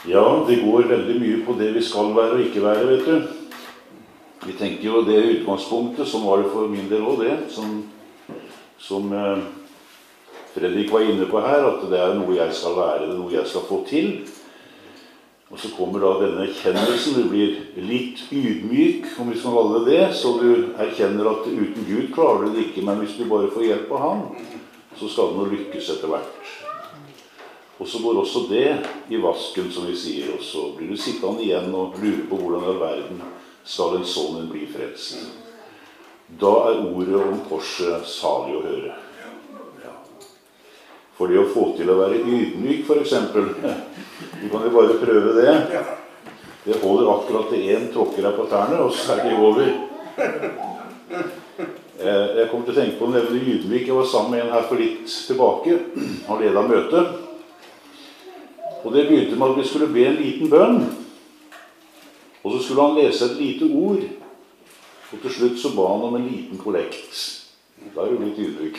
Ja, det går veldig mye på det vi skal være og ikke være, vet du. Vi tenker jo det utgangspunktet, som var det for min del også det, som Fredrik var inne på her, at det er noe jeg skal være, det er noe jeg skal få til. Og så kommer da denne erkjennelsen, du blir litt ydmyk, om vi skal kalle det det, så du erkjenner at uten Gud klarer du det ikke, men hvis du bare får hjelp av Han, så skal det nå lykkes etter hvert. Og så går også det i vasken, som vi sier, og så blir du sittende igjen og lure på hvordan i verden skal en sånn bli frelst. Da er ordet om korset salig å høre. Ja. For det å få til å være ydmyk, for eksempel, du kan jo bare prøve det. Det holder akkurat til en tråkker deg på tærne, og så er det over. Jeg kom til å tenke på å nevne ydmyk. Jeg var sammen med en her for litt tilbake. Han ledet møtet. Og det begynte med at vi skulle be en liten bønn. Og så skulle han lese et lite ord. Og til slutt så ba han om en liten kollekt. Da er det litt ydmyk.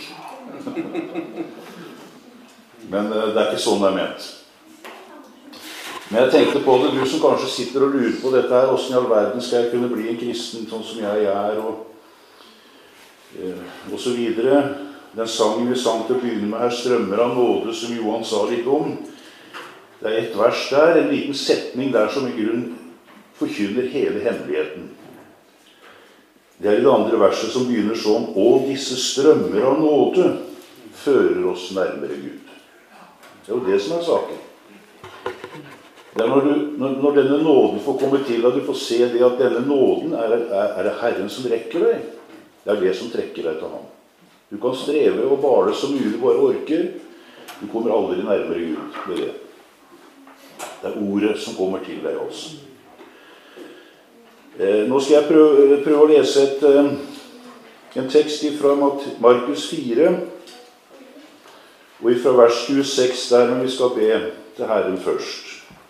Men det er ikke sånn det er ment. Men jeg tenkte på det, du som kanskje sitter og lurer på dette her, hvordan i all verden skal jeg kunne bli en kristen sånn som jeg er, og så videre. Den sangen vi sang til å begynne med her, strømmer av nåde, som Johan sa litt om. Det er et vers der, en liten setning der som i grunn forkynner hele hemmeligheten. Det er i det andre verset som begynner sånn: «Og disse strømmer av nåde fører oss nærmere Gud». Det er jo det som er saken. Det er når denne nåden får komme til, at du får se det at denne nåden er det Herren som rekker deg. Det er det som trekker deg til ham. Du kan streve og bale så mye du bare orker. Du kommer aldri nærmere Gud med det. Det er ordet som kommer til deg også. Nå skal jeg prøve å lese en tekst fra Markus 4, og fra vers 26 der, men vi skal be til Herren først.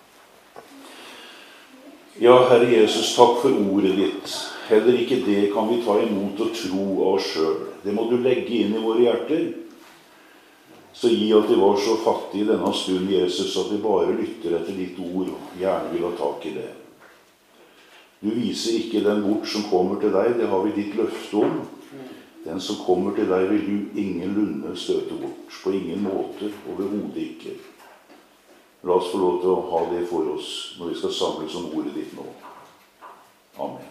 Ja, Herre Jesus, takk for ordet ditt. Heller ikke det kan vi ta imot og tro av oss selv. Det må du legge inn i våre hjerter. Så gi at vi var så fattige i denne stund, Jesus, at vi bare lytter etter ditt ord og gjerne vil ha tak i det. Du viser ikke den bort som kommer til deg, det har vi ditt løfte om. Den som kommer til deg vil du ingenlunde støte bort, på ingen måte, overhodet ikke. La oss få lov til å ha det for oss når vi skal samles om ordet ditt nå. Amen.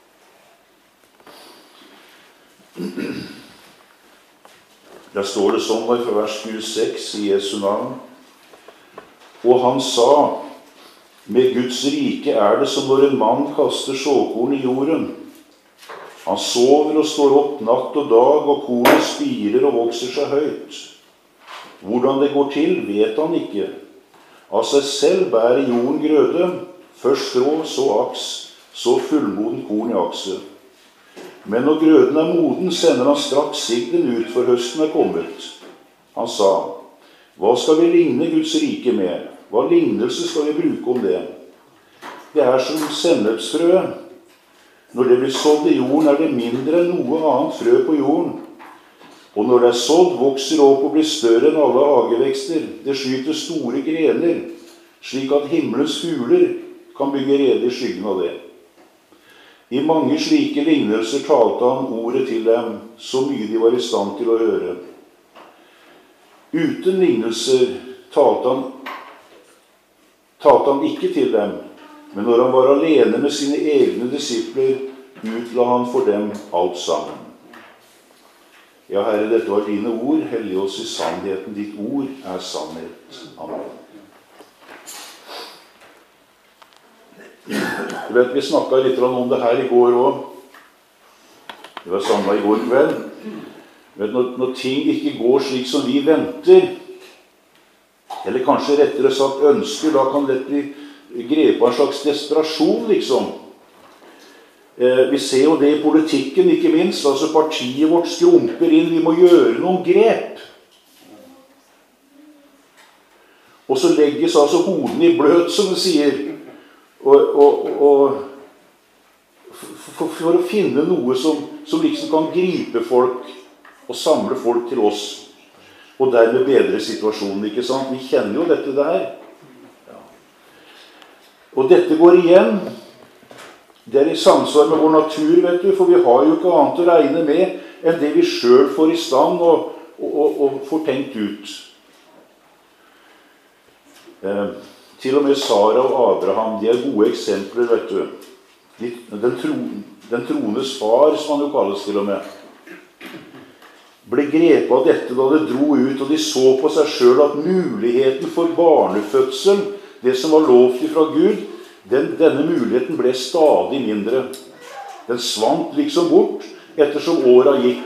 Der står det sånn fra vers 26 i Jesu navn. Og han sa: med Guds rike er det som når en mann kaster såkorn i jorden. Han sover og står opp natt og dag, og kornet spirer og vokser seg høyt. Hvordan det går til, vet han ikke. Av seg selv bærer jorden grøde, først strå, så aks, så fullmoden korn i akset. Men når grøden er moden, sender han straks sigden ut, for høsten er kommet. Han sa: hva skal vi ligne Guds rike med? Hva lignelse skal vi bruke om det? Det er som sennepsfrø. Når det blir sådd i jorden, er det mindre enn noe annet frø på jorden. Og når det er sådd, vokser det opp og blir større enn alle hagevekster. Det skyter store grener, slik at himmelens fugler kan bygge rede i skyggen av det. I mange slike lignelser talte han ordet til dem, så mye de var i stand til å høre. Uten lignelser talte han ikke til dem, men når han var alene med sine egne disipler, utla han for dem alt sammen. Ja, Herre, dette var dine ord. Hellig oss i sannheten. Ditt ord er sannhet. Amen. Du vet, vi snakket litt om det her i går også. Vi var samlet i går kveld. Du vet, når ting ikke går slik som vi venter, eller kanskje rettere sagt ønsker, da kan det bli grepet av en slags desperasjon, liksom. Vi ser jo det i politikken, ikke minst. Altså partiet vårt skrumper inn. Vi må gjøre noen grep. Og så legges altså hodene i bløt, som det sier. For å finne noe som liksom kan gripe folk og samle folk til oss. Og dermed bedre situasjonen, ikke sant? Vi kjenner jo dette der. Ja. Og dette går igjen. Det i samsvar med vår natur, vet du, for vi har jo ikke annet å regne med enn det vi selv får i stand og får tenkt ut. Til og med Sara og Abraham, de gode eksempler, vet du. Den troendes far, som han jo kalles til og med, ble grepet av dette da det dro ut, og de så på seg selv at muligheten for barnefødsel, det som var lovt fra Gud, denne muligheten ble stadig mindre. Den svant liksom bort ettersom åra gikk.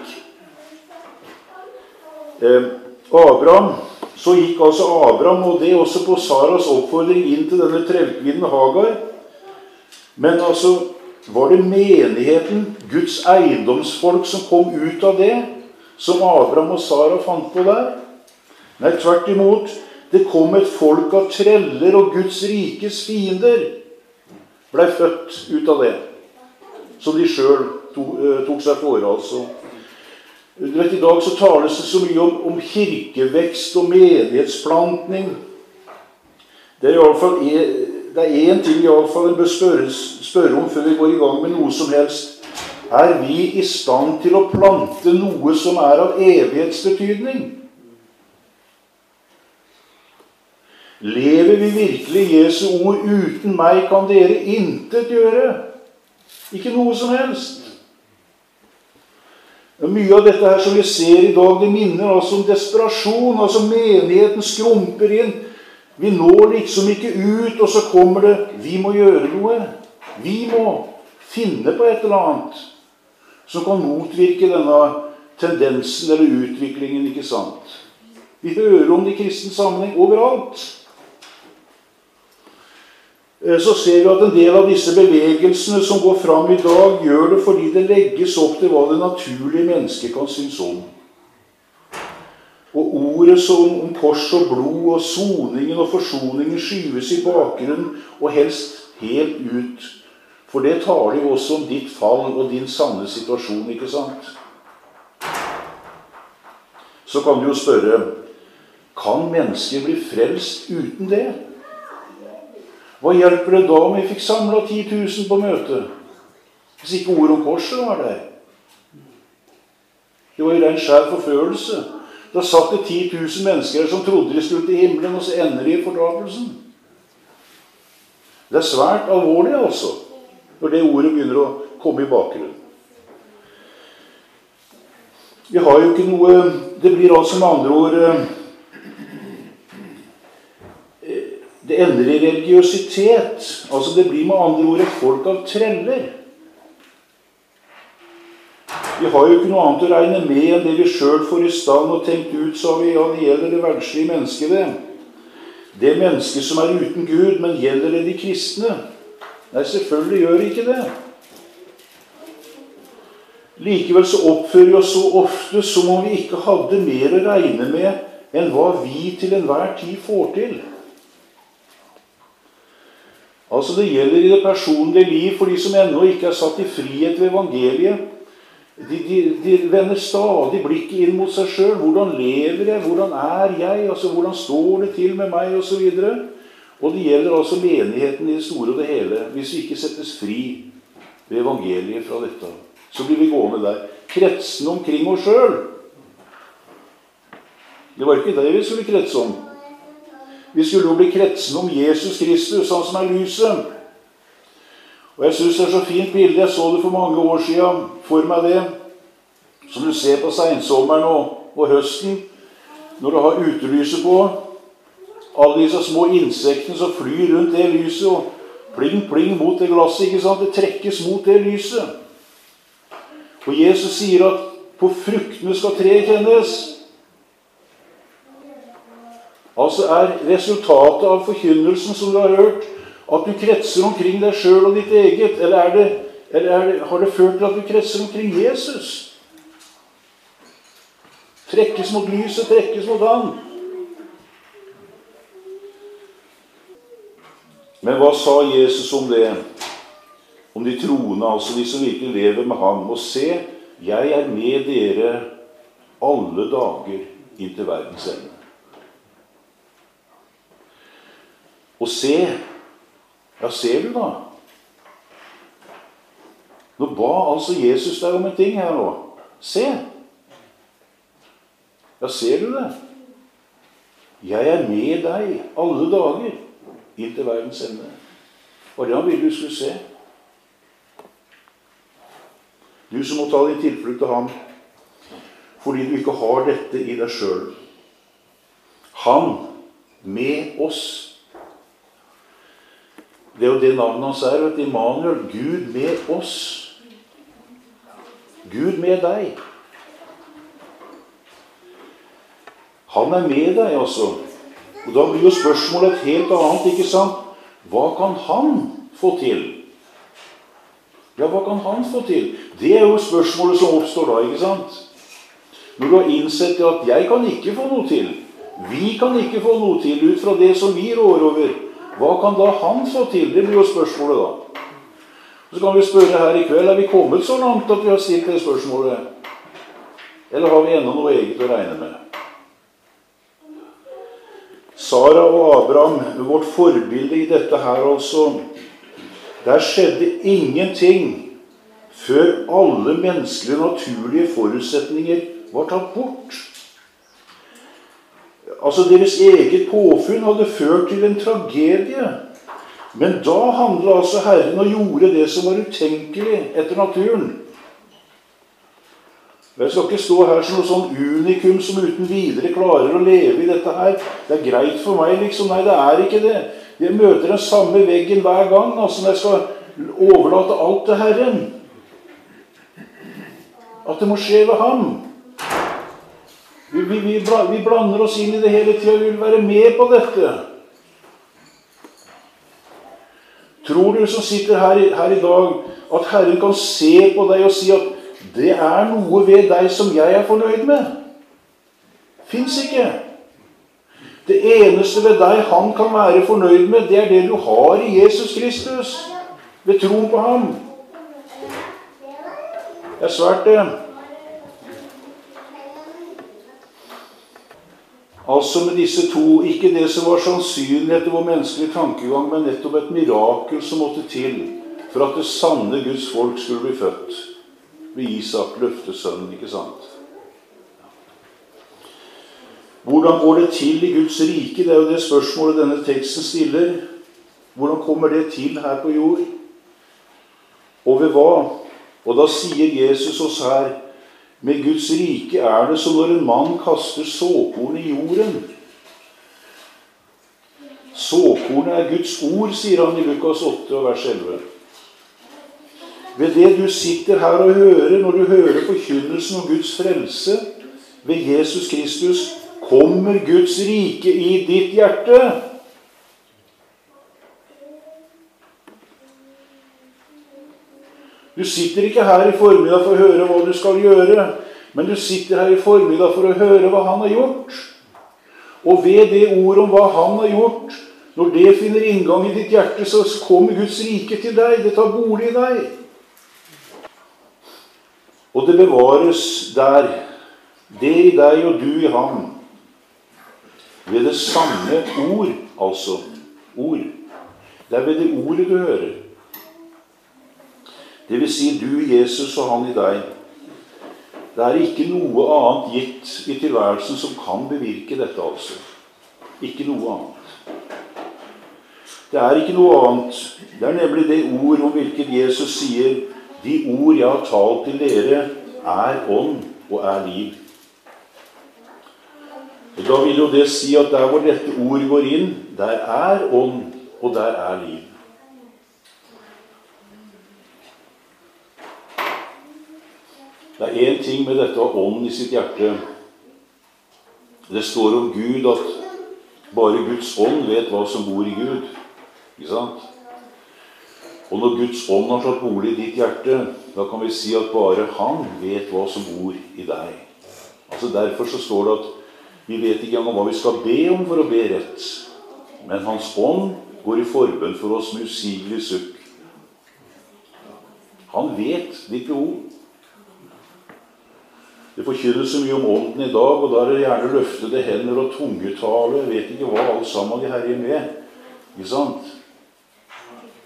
Så gikk altså Abraham, og det også på Saras oppfordring, inn til denne trellkvinnen Hagar. Men altså, var det menigheten, Guds eiendomsfolk, som kom ut av det, som Abraham og Sara fant på der? Nei, tvert imot. Det kom et folk av treller, og Guds rikes fiender ble født ut av det, som de selv tok seg for, altså. Du vet, i dag så tales det så mye om kirkevekst og menighetsplantning. Det er en ting i alle fall en bør spørre om før vi går i gang med noe som helst. Er vi i stand til å plante noe som er av evighetsbetydning? Lever vi virkelig Jesu ord? Uten meg kan dere intet gjøre. Ikke noe som helst. Mye av dette her som vi ser i dag, det minner altså om desperasjon. Altså menigheten skrumper inn. Vi når liksom ikke ut, og så kommer det, vi må gjøre noe. Vi må finne på et eller annet som kan motvirke denne tendensen eller utviklingen, ikke sant? Vi hører om det i kristen sammenheng overalt. Så ser vi at en del av disse bevegelsene som går fram i dag, gjør det fordi det legges opp til hva det naturlige mennesket kan synes om. Og ordet som om kors og blod og soningen og forsoningen skyves i bakgrunnen og helst helt ut. For det taler jo også om ditt fall og din sanne situasjon, ikke sant? Så kan du jo spørre, kan mennesker bli frelst uten det? Hva hjelper det da om vi fikk samlet 10 000 på møtet? Hvis ikke ord om korset var der. Det var jo en skjær forførelse. Da satt det 10 000 mennesker som trodde de skulle til himmelen, og så ender de i fortapelsen. Det er svært alvorlig, altså, når det ordet begynner å komme i bakgrunnen. Vi har jo ikke noe. Det blir altså med andre ord det ender i religiøsitet. Altså det blir med andre ord et folk av treller. Vi har jo ikke noe annet å regne med enn det vi selv får i stand og tenkt ut, sa vi, ja, det gjelder det verdslige mennesket det. Det mennesket som er uten Gud, men gjelder det de kristne? Nei, selvfølgelig gjør det ikke det. Likevel så oppfører vi oss så ofte som om vi ikke hadde mer å regne med enn hva vi til enhver tid får til. Altså det gjelder i det personlige liv for de som ennå ikke er satt i frihet ved evangeliet. De vender stadig blikket inn mot seg selv. Hvordan lever jeg? Hvordan er jeg? Altså hvordan står det til med meg? Og så videre. Og det gjelder altså menigheten i det store og det hele. Hvis vi ikke settes fri ved evangeliet fra dette, så blir vi gående der. Kretsen omkring oss selv. Det var ikke det vi skulle kretse om. Vi skulle jo bli kretsen om Jesus Kristus, han som er lyset. Og jeg synes det er så fint bilde. Jeg så det for mange år siden, for meg det, som du ser på sensommeren og høsten, når du har utelyset på. Alle disse små insektene som flyr rundt det lyset, og pling, pling mot det glasset, ikke sant? Det trekkes mot det lyset. Og Jesus sier at på fruktene skal treet kjennes. Altså er resultatet av forkynnelsen som du har hørt, at du kretser omkring deg selv og ditt eget, eller har det ført til at du kretser omkring Jesus? Trekkes mot lyset, trekkes mot han. Men hva sa Jesus om det? Om de troende, altså de som virkelig lever med ham. Og se, jeg er med dere alle dager inntil verdens ende. Og se, Ja, ser du da? Nå ba altså Jesus deg om en ting her nå. Se! Ja, ser du det? Jeg er med deg alle dager inn til verdens ende. Og det han ville du skulle se. Du som må ta din tilflukt til ham, fordi du ikke har dette i deg selv. Han med oss. Det er jo det navnet hans er, vet du, Immanuel, Gud med oss. Gud med deg. Han er med deg, altså. Og da blir jo spørsmålet et helt annet, ikke sant? Hva kan han få til? Ja, hva kan han få til? Det er jo spørsmålet som oppstår da, ikke sant? Når du har innsett at jeg kan ikke få noe til, vi kan ikke få noe til ut fra det som vi rår over, hva kan da han få til? Det blir jo spørsmålet da. Så kan vi spørre her i kveld, er vi kommet så langt at vi har stilt det spørsmålet? Eller har vi enda noe eget å regne med? Sara og Abraham, vårt forbilde i dette her altså, der skjedde ingenting før alle menneskelige naturlige forutsetninger var tatt bort. Altså deres eget påfunn hadde ført til en tragedie. Men da handlet altså Herren og gjorde det som var utenkelig etter naturen. Jeg skal ikke stå her som noe sånn unikum som uten videre klarer å leve i dette her. Det er greit for meg, liksom. Nei, det er ikke det. Jeg møter den samme veggen hver gang, altså når jeg skal overlate alt til Herren. At det må skje ved ham. Vi blander oss inn i det hele tiden, vi vil være med på dette. Tror du som sitter her i dag, at Herren kan se på deg og si at det er noe ved deg som jeg er fornøyd med? Fins ikke. Det eneste ved deg han kan være fornøyd med, det er det du har i Jesus Kristus, ved troen på ham. Det er svært det. Altså med disse to, ikke det som var sannsynlig etter vår menneskelige tankegang, men nettopp et mirakel som måtte til for at det sanne Guds folk skulle bli født. Ved Isak, løftesønnen, ikke sant? Hvordan går det til i Guds rike? Det er jo det spørsmålet denne teksten stiller. Hvordan kommer det til her på jord? Og ved hva? Og da sier Jesus oss her, med Guds rike er det som når en mann kaster såkorn i jorden. Såkornet er Guds ord, sier han i Lukas 8, vers 11. Ved det du sitter her og hører, når du hører forkynnelsen om Guds frelse, ved Jesus Kristus, kommer Guds rike i ditt hjerte. Du sitter ikke her i formiddag for å høre hva du skal gjøre, men du sitter her i formiddag for å høre hva han har gjort. Og ved det ord om hva han har gjort, når det finner inngang i ditt hjerte, så kommer Guds rike til deg. Det tar bolig i deg. Og det bevares der, det i deg og du i ham, ved det samme ord, altså, ord. Det er ved det ordet du hører. Det vil si du, Jesus, og han i deg. Det er ikke noe annet gitt i tilværelsen som kan bevirke dette, altså. Ikke noe annet. Det er ikke noe annet. Det er nemlig det ord om hvilket Jesus sier, de ord jeg har talt til dere er ånd og er liv. Og da vil jo det si at der hvor dette ord går inn, der er ånd og der er liv. Det er en ting med dette å ha ånd i sitt hjerte. Det står om Gud at bare Guds ånd vet hva som bor i Gud. Ikke sant? Og når Guds ånd har tatt bolig i ditt hjerte, da kan vi si at bare han vet hva som bor i deg. Altså derfor så står det at vi vet ikke engang hva vi skal be om for å be rett. Men hans ånd går i forbønn for oss med usigelig sukk. Han vet ditt behov. Det forkynnes så mye om ånden i dag, og da er det gjerne løftede hender og tungetale. Jeg vet ikke hva alt sammen de herjer med. Ikke sant?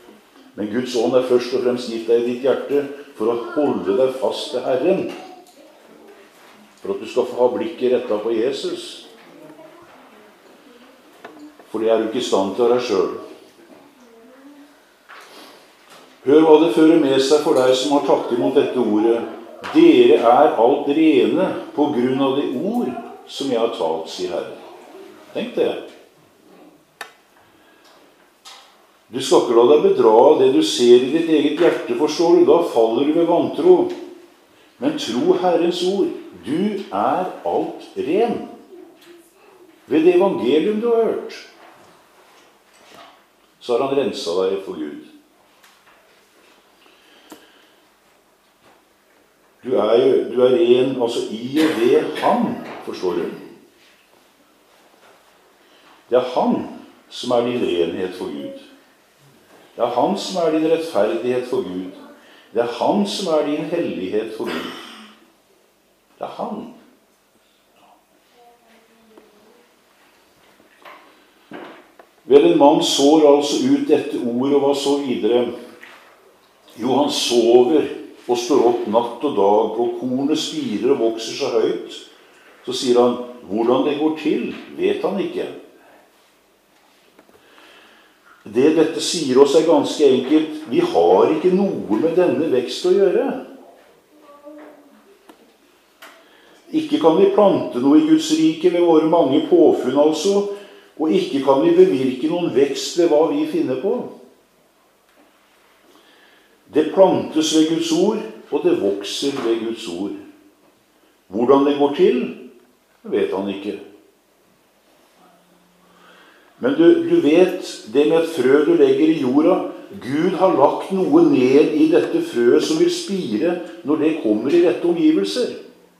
Men Guds ånd er først og fremst gitt deg i ditt hjerte for å holde deg fast til Herren. For at du skal få ha blikket rettet på Jesus. For det er du ikke i stand til av deg selv. Hør hva det fører med seg for deg som har tatt imot dette ordet. Dere er alt rene på grunn av det ord som jeg har talt, sier Herren. Tenk det. Du skal ikke la deg bedra av det du ser i ditt eget hjerte, forstår du. Da faller du ved vantro. Men tro Herrens ord. Du er alt ren. Ved det evangelium du har hørt, så har han renset deg for Gud. Du er ren, altså i og ved han, forstår du. Det er han som er din renhet for Gud. Det er han som er din rettferdighet for Gud. Det er han som er din hellighet for Gud. Det er han. Vel, en mann sår altså ut dette ordet, og hva så videre? Jo, han sover og står opp natt og dag, og kornet spirer og vokser så høyt. Så sier han, hvordan det går til, vet han ikke. Det dette sier oss er ganske enkelt, vi har ikke noe med denne vekst å gjøre. Ikke kan vi plante noe i Guds rike ved våre mange påfunn altså, og ikke kan vi bevirke noen vekst ved hva vi finner på. Det plantes ved Guds ord, og det vokser ved Guds ord. Hvordan det går til, vet han ikke. Men du vet, det med et frø du legger i jorda, Gud har lagt noe ned i dette frøet som vil spire når det kommer i rette omgivelser.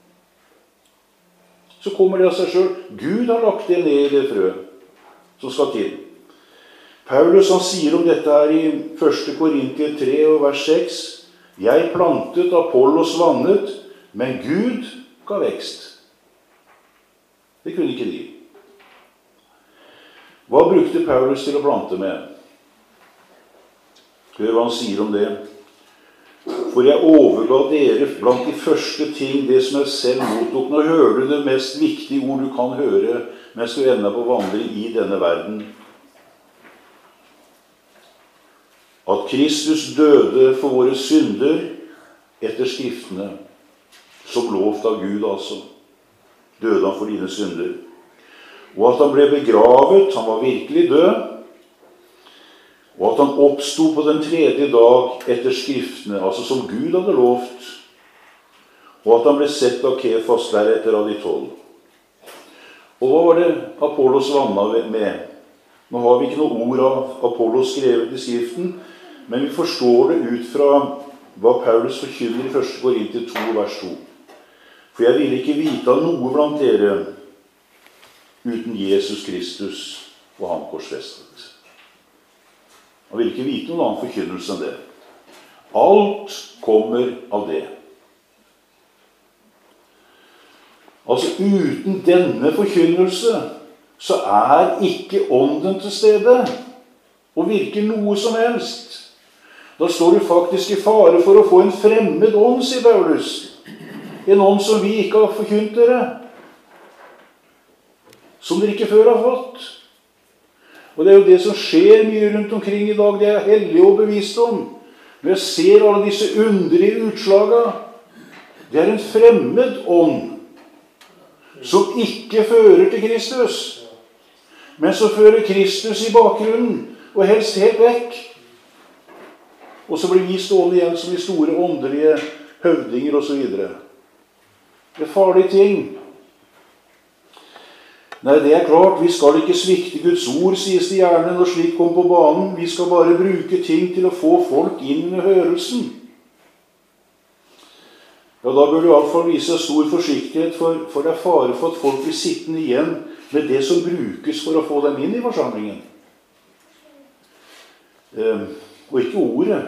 Så kommer det av seg selv. Gud har lagt det ned i det frøet som skal til. Paulus han sier om dette her i 1. Korintier 3 og vers 6. Jeg plantet, Apollos vannet, men Gud ga vekst. Det kunne ikke de. Hva brukte Paulus til å plante med? Hør hva han sier om det. For jeg overga dere blant de første ting det som jeg selv mottok. Nå hører du det mest viktige ord du kan høre mens du ender på vandring i denne verden. At Kristus døde for våre synder etter skriftene, som lovt av Gud altså. Døde han for dine synder. Og at han ble begravet, han var virkelig død, og at han oppstod på den 3. dag etter skriftene, altså som Gud hadde lovt, og at han ble sett av Kefas deretter av de 12. Og hva var det Apollos vannet med? Nå har vi ikke noe ord av Apollos skrevet i skriften, men vi forstår det ut fra hva Paulus forkynner i 1. Korintier 2, vers 2. For jeg ville ikke vite av noe blant dere uten Jesus Kristus og han korsfestet. Han ville ikke vite noen annen forkynnelse enn det. Alt kommer av det. Altså uten denne forkynnelse så er ikke ånden til stede og virker noe som helst. Da står du faktisk i fare for å få en fremmed ånd, sier Paulus. En ånd som vi ikke har forkynt dere. Som dere ikke før har fått. Og det er jo det som skjer mye rundt omkring i dag. Det er hellig og bevisst om. Når jeg ser alle disse underlige utslagene, det er en fremmed ånd som ikke fører til Kristus, men som fører Kristus i bakgrunnen, og helst helt vekk. Og så blir vi stående igjen som de store åndelige høvdinger og så videre. Det er farlige ting. Nei, det er klart, vi skal ikke svikte Guds ord, sies det gjerne når slik kommer på banen. Vi skal bare bruke ting til å få folk inn i hørelsen. Ja, da bør du i hvert fall vise stor forsiktighet, for det er fare for at folk blir sittende igjen med det som brukes for å få dem inn i forsamlingen. Og ikke ordet.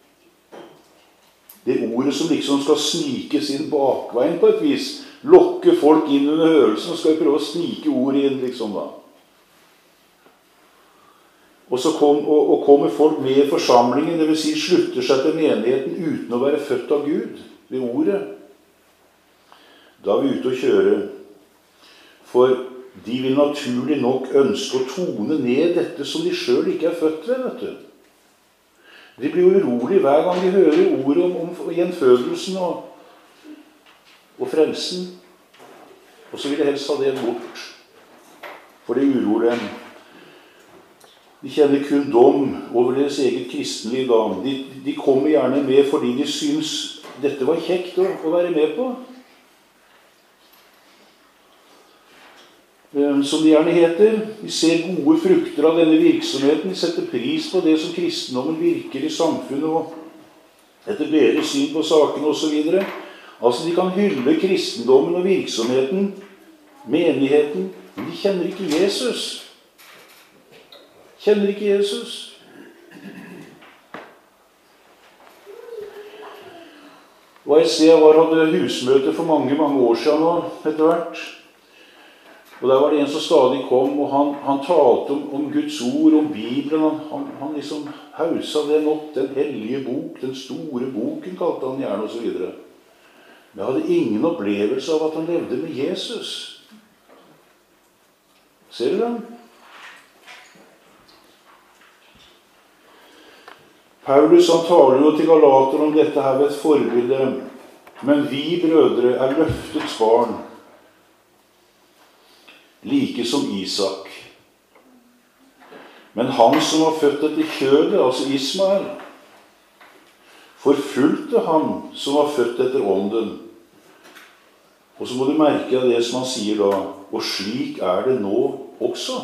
Det ordet som liksom skal snikes inn bakveien på et vis. Lokke folk inn under hørelsen, og skal prøve å snike ordet inn liksom da. Og så kommer folk med i forsamlingen, det vil si slutter seg til menigheten uten å være født av Gud, ved ordet. Da er vi ute å kjøre. For de vil naturlig nok ønske å tone ned dette som de selv ikke er født ved, vet du. De blir jo urolig hver gang de hører ordet om gjenfødelsen og frelsen. Og så vil de helst ha det bort, for det uroer dem. De kjenner kun dom over deres eget kristenliv da. De kommer gjerne med fordi de syns dette var kjekt å være med på. Som det gjerne heter. Vi ser gode frukter av denne virksomheten. Vi setter pris på det som kristendommen virker i samfunnet, og etter bedre syn på sakene og så videre. Altså, de kan hylle kristendommen og virksomheten, menigheten, men de kjenner ikke Jesus. Kjenner ikke Jesus. Og jeg ser jeg hadde husmøte for mange år siden nå, etter hvert. Og der var det en som stadig kom, og han talte om Guds ord, om Bibelen. Han liksom hausa den opp, den hellige bok, den store boken, kalte han gjerne, og så videre. Men jeg hadde ingen opplevelse av at han levde med Jesus. Ser du den? Paulus han taler jo til Galater om dette her ved et forbilde. Men vi brødre er løftets barn, like som Isak. Men han som var født etter kjødet, altså Ismael, forfulgte han som var født etter ånden. Og så må du merke det som han sier da, og slik er det nå også.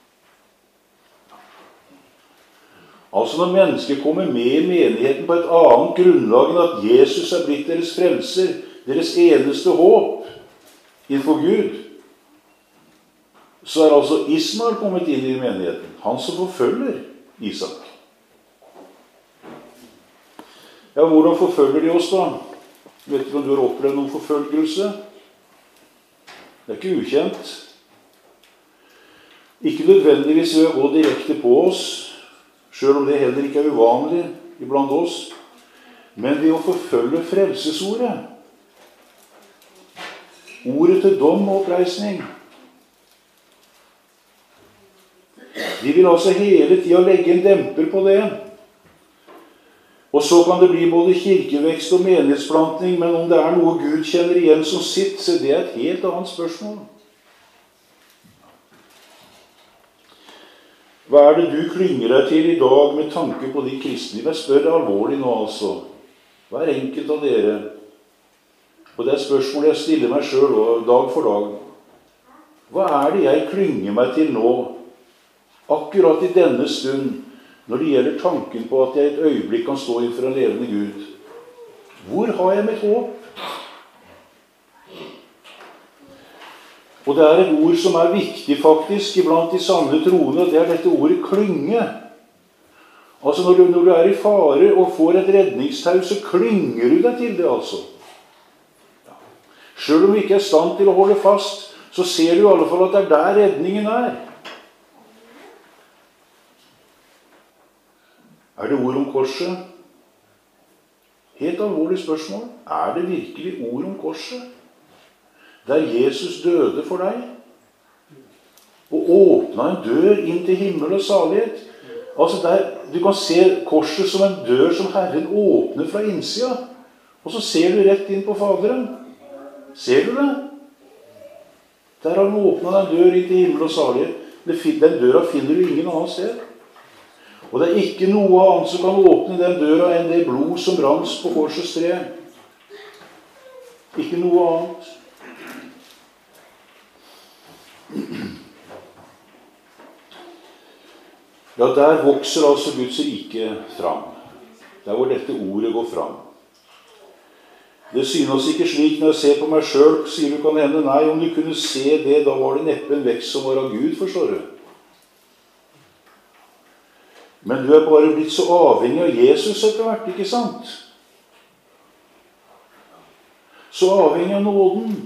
Altså når mennesker kommer med i menigheten på et annet grunnlag enn at Jesus er blitt deres frelser, deres eneste håp innenfor Gud, så er altså Ismael kommet inn i menigheten. Han som forfølger Isak. Ja, hvordan forfølger de oss da? Vet ikke om du har opplevd noen forfølgelse? Det er ikke ukjent. Ikke nødvendigvis ved å gå direkte på oss, selv om det heller ikke er uvanlig iblant oss, men ved å forfølge frelsesordet. Ordet til dom og oppreisning. De vil altså hele tiden legge en demper på det. Og så kan det bli både kirkevekst og menighetsplanting, men om det er noe Gud kjenner igjen som sitt, så det er et helt annet spørsmål. Hva er det du klynger deg til i dag med tanke på de kristne? Jeg spør alvorlig nå altså. Hver enkelt av dere. Og det er spørsmålet jeg stiller meg selv dag for dag. Hva er det jeg klynger meg til nå, akkurat i denne stund, når det gjelder tanken på at jeg et øyeblikk kan stå innenfor en levende Gud? Hvor har jeg mitt håp? Og det er et ord som er viktig faktisk iblant de sanne troende, og det er dette ordet klynge. Altså når du er i fare og får et redningstau, så klynger du deg til det altså. Selv om du ikke er i stand til å holde fast, så ser du i alle fall at det er der redningen er. Er det ord om korset? Helt alvorlig spørsmål. Er det virkelig ord om korset? Der Jesus døde for deg, og åpnet en dør inn til himmel og salighet. Altså du kan se korset som en dør som Herren åpner fra innsida, og så ser du rett inn på Faderen. Ser du det? Der har han åpnet en dør inn til himmel og salighet. Den døra finner du ingen annen sted. Og det er ikke noe annet som kan åpne den døra enn det blod som rans på korsets tre. Ikke noe annet. Ja, der vokser altså Guds rike fram. Der hvor dette ordet går fram. Det synes ikke slik når jeg ser på meg selv, sier du kan hende, nei, om du kunne se det, da var det neppe en vekst som var av Gud, forstår du. Men du er bare blitt så avhengig av Jesus etter hvert, ikke sant? Så avhengig av nåden.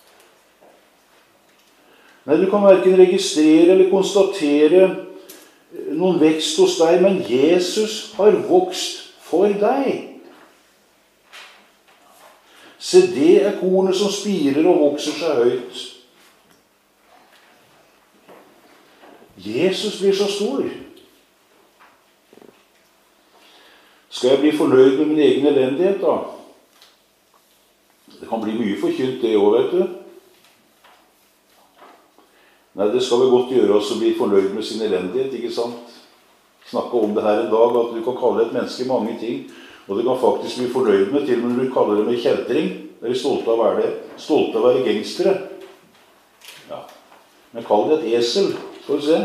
Nei, du kan hverken registrere eller konstatere noen vekst hos deg, men Jesus har vokst for deg. Se, det er kornet som spirer og vokser seg høyt. Jesus blir så stor. Skal jeg bli fornøyd med min egen elendighet, da? Det kan bli mye forkynt det også, vet du. Nei, det skal vel godt gjøre oss å bli fornøyd med sin elendighet, ikke sant? Snakke om det her en dag, at du kan kalle et menneske mange ting, og du kan faktisk bli fornøyd med, til og med når du kaller det med kjeltring. Er de stolte av å være det? Stolte av å være gangstere. Ja. Men kall det et esel, skal du se.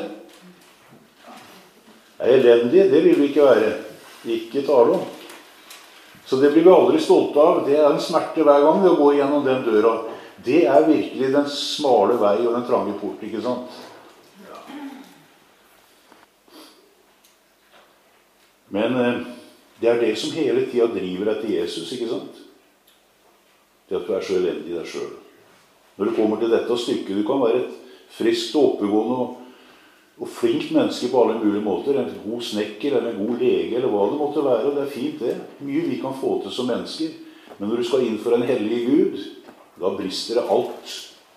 Er elendig, det vil vi ikke være. Ikke tale om. Så det blir vi aldri stolte av. Det er en smerte hver gang vi går gjennom den døra. Det er virkelig den smale vei og den trange port, ikke sant? Men det er det som hele tiden driver deg til Jesus, ikke sant? Det at du er så elendig i deg selv. Når du kommer til dette stykket, du kan være et friskt og oppegående og flinkt menneske på alle mulige måter. En god snekker eller en god lege eller hva det måtte være. Og det er fint det. Mye vi kan få til som mennesker. Men når du skal inn for en hellig Gud, da brister det alt.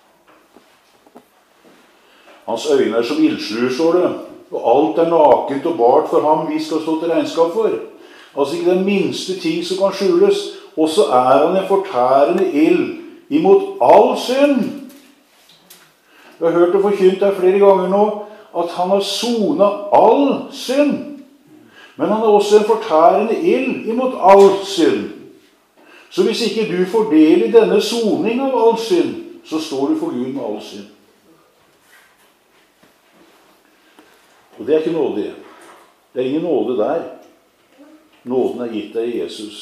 Hans øyne er som ildsluer, står det. Og alt er nakent og bart for ham vi skal stå til regnskap for. Altså ikke den minste ting som kan skjules. Og så er han en fortærende ild imot all synd. Vi har hørt det forkynt her flere ganger nå, at han har sonet all synd. Men han er også en fortærende ild imot all synd. Så hvis ikke du får del i denne soning av all synd, så står du for Gud med all synd. Og det er ikke nåde. Det er ingen nåde der. Nåden er gitt deg i Jesus.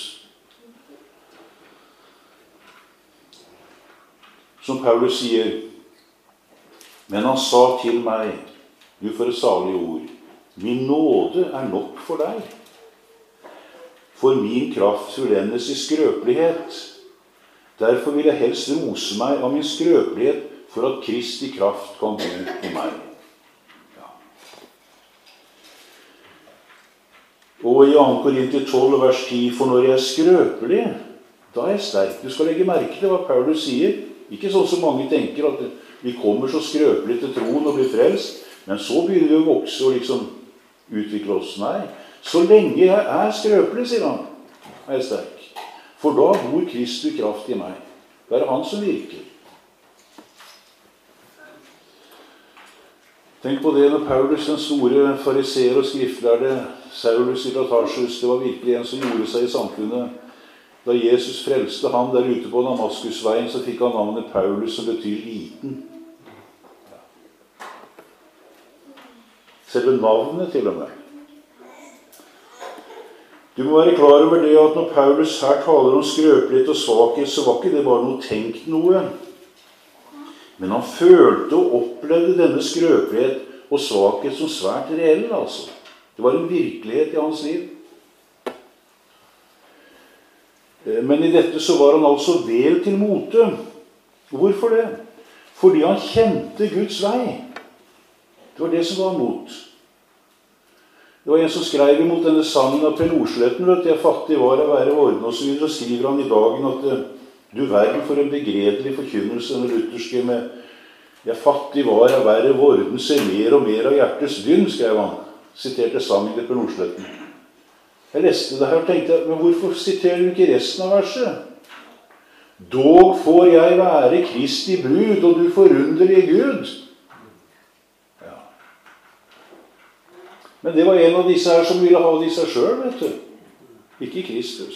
Som Paulus sier, men han sa til meg, du får et salig ord, min nåde er nok for deg. For min kraft fullendes i skrøpelighet. Derfor vil jeg helst rose meg av min skrøpelighet, for at Kristi kraft kan bo i meg. Ja. Og i 2. Korinter 12, vers 10, for når jeg er skrøpelig, da er jeg sterk. Du skal legge merke til hva Paulus sier. Ikke sånn som mange tenker, at vi kommer så skrøpelig til troen og blir frelst, men så begynner vi å vokse og liksom utvikle oss. Nei, så lenge jeg er skrøpelig, sier han, er jeg sterk. For da bor Kristi kraft i meg. Det er han som virker. Tenk på det når Paulus, den store fariseer og skriftlærde, Saulus i Tarsus, det var virkelig en som gjorde seg i samfunnet. Da Jesus frelste han der ute på Damaskusveien, så fikk han navnet Paulus, som betyr liten. Selve navnet til og med. Du må være klar over det at når Paulus her taler om skrøpelighet og svakhet, så var ikke det bare noe tenkt noe. Men han følte og opplevde denne skrøpelighet og svakhet som svært reell, altså. Det var en virkelighet i hans liv. Men i dette så var han altså vel til mote. Hvorfor det? Fordi han kjente Guds vei. Det var det som var mot. Det var en som skrev imot denne sangen av Per Nordsletten, vet du, jeg fattig var å være orden, og så videre, så skriver han i dagen at du verden for en begredelig forkynnelse, den lutherske med jeg fattig var å være vorden, se mer og mer av hjertes dynn, skrev han, siterte sangen til Per Nordsletten. Jeg leste det her og tenkte, men hvorfor siterer du ikke resten av verset? Dog får jeg være Kristi brud, og du forunderlige Gud. Men det var en av disse her som ville ha de seg selv, vet du. Ikke Kristus.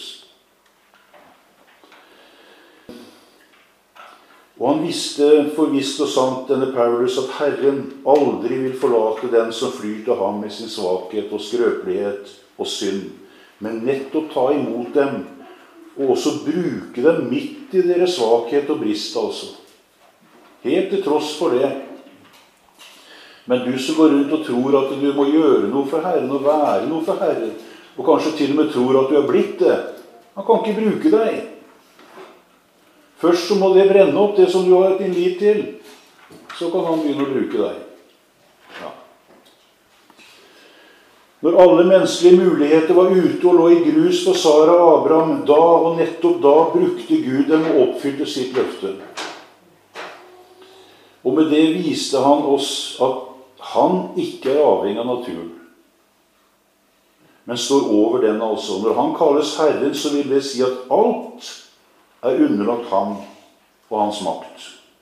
Og han visste forvisst og sant, denne Paulus, at Herren aldri vil forlate den som flyr til ham med sin svakhet og skrøpelighet og synd, men nettopp ta imot dem, og også bruke dem midt i deres svakhet og brist, altså. Helt til tross for det. Men du som går rundt og tror at du må gjøre noe for Herren og være noe for Herren, og kanskje til og med tror at du er blitt det, han kan ikke bruke deg. Først så må det brenne opp det som du har din liv til, så kan han begynne å bruke deg. Ja. Når alle menneskelige muligheter var ute og lå i grus for Sara og Abraham, da og nettopp da brukte Gud dem og oppfylte sitt løfte. Og med det viste han oss at han ikke er avhengig av naturen, men står over den altså. Når han kalles Herren, så vil det si at alt er underlagt ham og hans makt.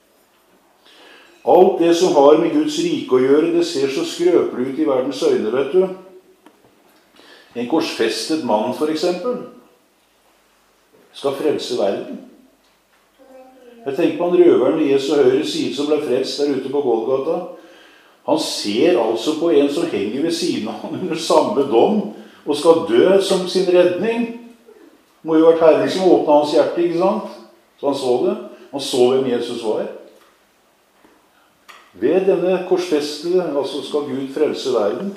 Alt det som har med Guds rike å gjøre, det ser så skrøpelig ut i verdens øyne, vet du. En korsfestet mann, for eksempel, skal frelse verden. Jeg tenker på han røveren ved Jesu høyre side som ble frelst der ute på Golgata. Han ser altså på en som henger ved siden av han under samme dom, og skal dø som sin redning. Det må jo ha vært Herren som åpnet hans hjerte, ikke sant? Så han så det. Han så hvem Jesus var. Ved denne korsfestede, altså skal Gud frelse verden.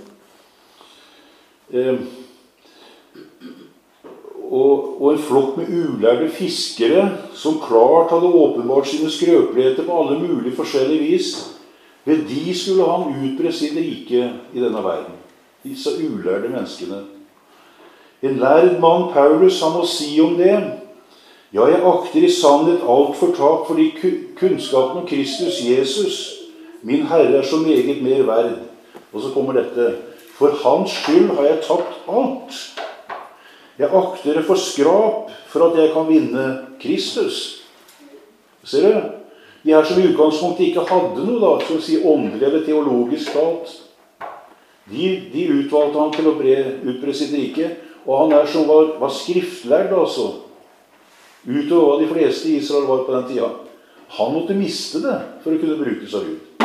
Og en flokk med ulærde fiskere som klart hadde åpenbart sine skrøpeligheter på alle mulige forskjellige vis. Ved de skulle han utbre sitt rike i denne verden. Disse ulærde menneskene. En lærd mann, Paulus, han må si om det: ja, jeg akter i sannhet alt fortapt, fordi kunnskapen om Kristus Jesus, min Herre, er så meget mer verd. Og så kommer dette: for hans skyld har jeg tapt alt. Jeg akter det for skrap for at jeg kan vinne Kristus. Ser du? De her som i utgangspunktet ikke hadde noe, da, som sier åndelig eller teologisk talt, de utvalgte han til å utbre sitt rike. Og han er som var skriftlærd, altså, utover hva de fleste i Israel var på den tida. Han måtte miste det for å kunne brukes av Gud.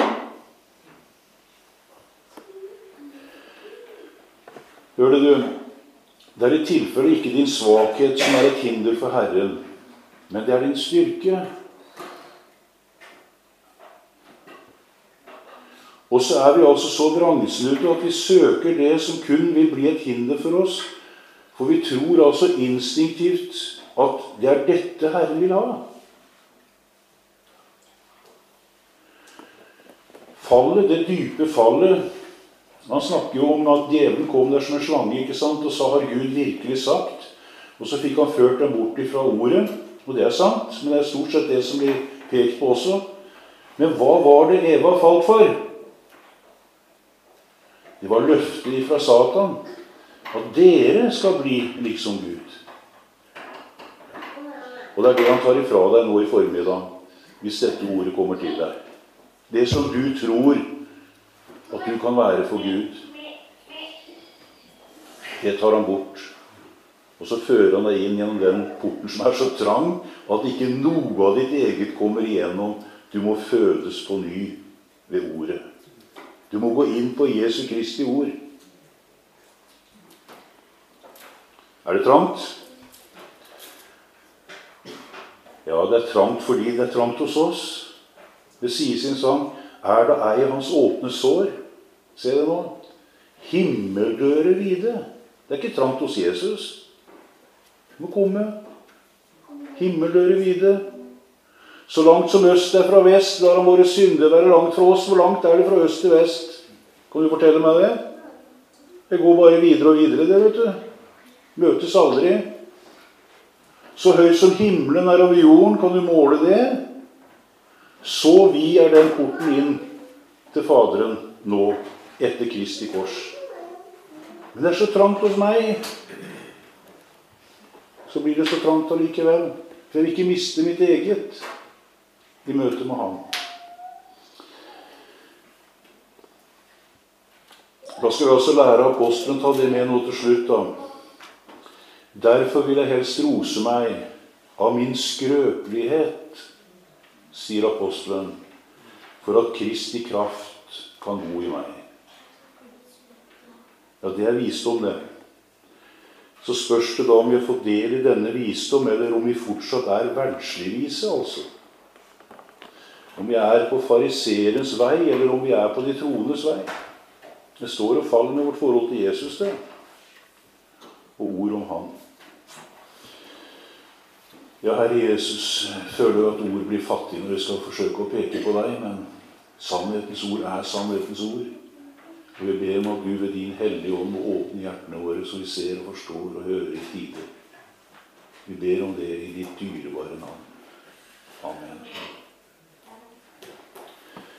Hør det, du. Det er i tilfelle ikke din svakhet som er et hinder for Herren, men det er din styrke. Og så er vi altså så vrangsnudde at vi søker det som kun vil bli et hinder for oss, for vi tror altså instinktivt at det er dette Herren vil ha. Fallet, det dype fallet, han snakker jo om at djevelen kom der som en slange, ikke sant, og så har Gud virkelig sagt, og så fikk han ført dem bort ifra ordet, og det er sant, men det er stort sett det som blir pekt på også. Men hva var det Eva falt for? Det var løftet ifra Satan, at dere skal bli liksom Gud. Og det er det han tar ifra deg nå i formiddag, hvis dette ordet kommer til deg. Det som du tror at du kan være for Gud, det tar han bort. Og så fører han deg inn gjennom den porten som er så trang, at ikke noe av ditt eget kommer igjennom. Du må fødes på ny ved ordet. Du må gå inn på Jesu Kristi ord. Er det trangt? Ja, det er trangt fordi det er trangt hos oss. Det sier sin sang: er det ei hans åpne sår? Se det nå. Himmeldører vide. Det er ikke trangt hos Jesus. Du må komme. Himmeldører vide. Så langt som øst er fra vest, lar han våre synder være langt fra oss. Hvor langt er det fra øst til vest? Kan du fortelle meg det? Det går bare videre og videre, det, vet du. Møtes aldri. Så høyt som himmelen er over jorden, kan du måle det. Så vid er den porten inn til Faderen nå, etter Kristi kors. Men det er så trangt hos meg. Så blir det så trangt allikevel. For jeg vil ikke miste mitt eget i møte med ham. Da skal vi også lære apostelen, ta det med nå til slutt da. Derfor vil jeg helst rose meg av min skrøpelighet, sier apostelen, for at Kristi kraft kan bo i meg. Ja, det er visdom, det. Så spørs det da om vi har fått del i denne visdom, eller om vi fortsatt er verdsligvise, altså. Om vi er på fariserens vei, eller om vi er på de troendes vei. Det står og faller med vårt forhold til Jesus, det. Og ord om ham. Ja, Herre Jesus, føler du at ord blir fattig når jeg skal forsøke å peke på deg, men sannhetens ord er sannhetens ord. Og vi ber om at du ved din hellige ånd må åpne hjertene våre, så vi ser og forstår og hører i tide. Vi ber om det i ditt dyrebare navn.